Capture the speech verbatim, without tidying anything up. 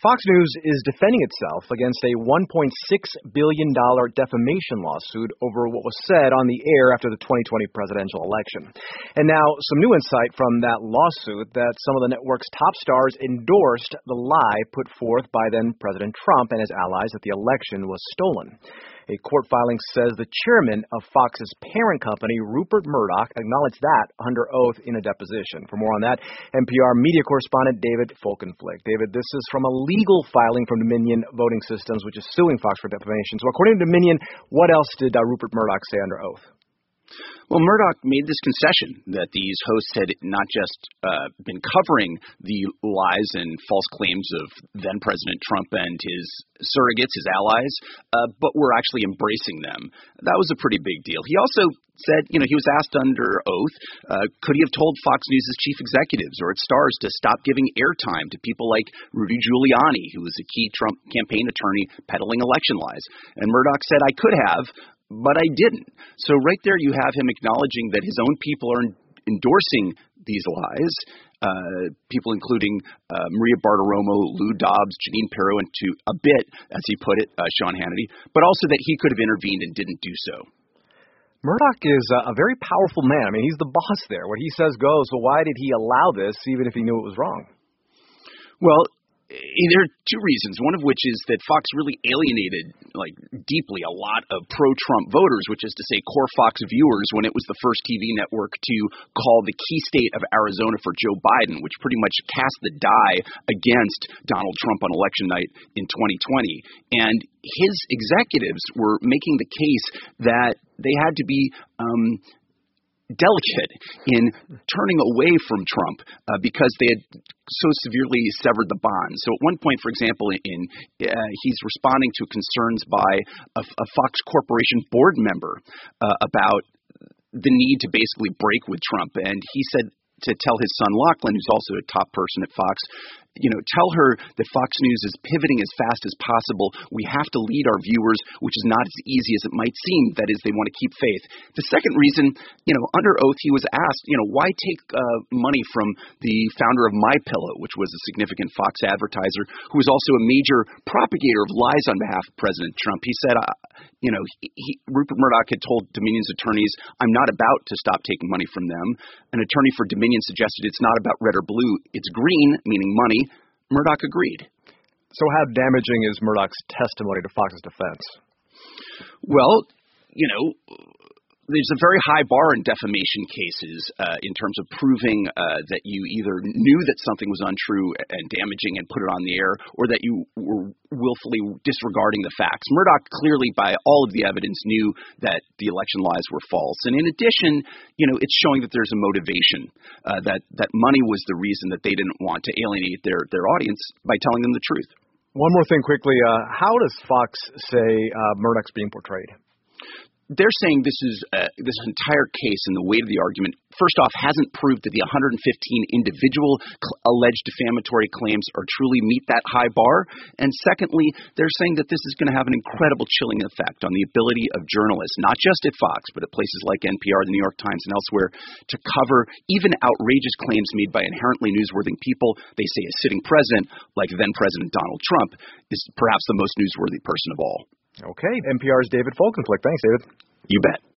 Fox News is defending itself against a one point six billion dollars defamation lawsuit over what was said on the air after the twenty twenty presidential election. And now, some new insight from that lawsuit that some of the network's top stars endorsed the lie put forth by then President Trump and his allies that the election was stolen. A court filing says the chairman of Fox's parent company, Rupert Murdoch, acknowledged that under oath in a deposition. For more on that, N P R media correspondent David Folkenflik. David, this is from a legal filing from Dominion Voting Systems, which is suing Fox for defamation. So according to Dominion, what else did uh, Rupert Murdoch say under oath? Well, Murdoch made this concession that these hosts had not just uh, been covering the lies and false claims of then-President Trump and his surrogates, his allies, uh, but were actually embracing them. That was a pretty big deal. He also said, you know, he was asked under oath, uh, could he have told Fox News' chief executives or its stars to stop giving airtime to people like Rudy Giuliani, who was a key Trump campaign attorney peddling election lies? And Murdoch said, I could have, but I didn't. So right there you have him acknowledging that his own people are endorsing these lies, uh, people including uh, Maria Bartiromo, Lou Dobbs, Jeanine Pirro, and to a bit, as he put it, uh, Sean Hannity, but also that he could have intervened and didn't do so. Murdoch is a very powerful man. I mean, he's the boss there. What he says goes. So why did he allow this, even if he knew it was wrong? Well, there are two reasons, one of which is that Fox really alienated, like, deeply a lot of pro-Trump voters, which is to say core Fox viewers, when it was the first T V network to call the key state of Arizona for Joe Biden, which pretty much cast the die against Donald Trump on election night in twenty twenty. And his executives were making the case that they had to be um, delicate in turning away from Trump uh, because they had so severely severed the bond. So at one point, for example, in uh, he's responding to concerns by a, a Fox Corporation board member uh, about the need to basically break with Trump. And he said to tell his son Lachlan, who's also a top person at Fox, you know, tell her that Fox News is pivoting as fast as possible. We have to lead our viewers, which is not as easy as it might seem. That is, they want to keep faith. The second reason, you know, under oath, he was asked, you know, why take uh, money from the founder of MyPillow, which was a significant Fox advertiser, who was also a major propagator of lies on behalf of President Trump. He said, uh, you know, he, he, Rupert Murdoch had told Dominion's attorneys, I'm not about to stop taking money from them. An attorney for Dominion suggested it's not about red or blue, it's green, meaning money. Murdoch agreed. So how damaging is Murdoch's testimony to Fox's defense? Well, you know, there's a very high bar in defamation cases uh, in terms of proving uh, that you either knew that something was untrue and damaging and put it on the air, or that you were willfully disregarding the facts. Murdoch clearly, by all of the evidence, knew that the election lies were false. And in addition, you know, it's showing that there's a motivation, uh, that, that money was the reason that they didn't want to alienate their, their audience by telling them the truth. One more thing quickly. Uh, how does Fox say uh, Murdoch's being portrayed? They're saying this is uh, this entire case and the weight of the argument, first off, hasn't proved that the one hundred fifteen individual cl- alleged defamatory claims are truly meet that high bar. And secondly, they're saying that this is going to have an incredible chilling effect on the ability of journalists, not just at Fox, but at places like N P R, the New York Times, and elsewhere, to cover even outrageous claims made by inherently newsworthy people. They say a sitting president, like then-President Donald Trump, is perhaps the most newsworthy person of all. Okay. N P R's David Folkenflik. Thanks, David. You bet.